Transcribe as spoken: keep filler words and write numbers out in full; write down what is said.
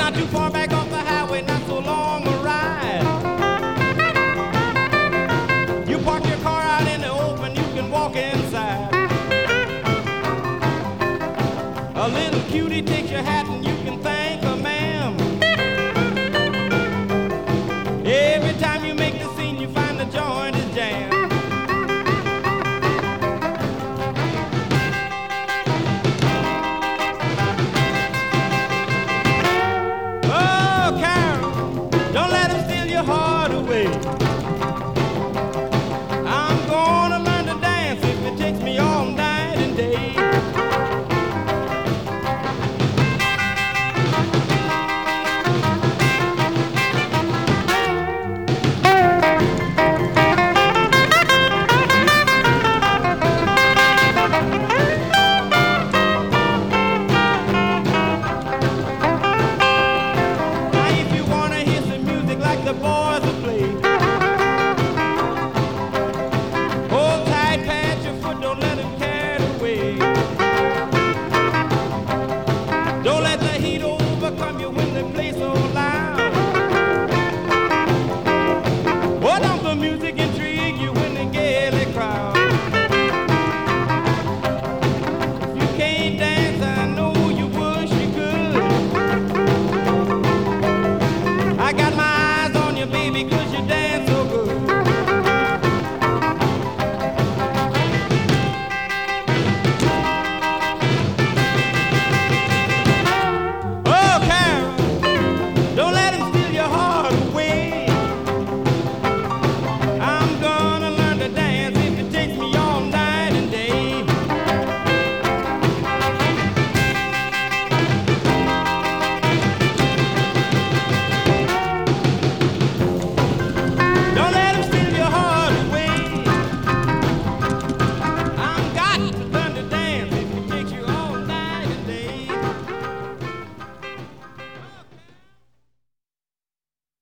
not too far back off the highway, not so long a ride. You park your car out in the open, you can walk inside. A little cutie takes your hat and you can thank her, ma'am. Every time you make the scene, you find the joint is jammed. Oh, Carol, don't let him steal your heart away. I'm gonna learn to dance if it takes me all night and day. The boys will play. Hold tight, pat your foot, don't let it carry away. Don't let the heat overcome you.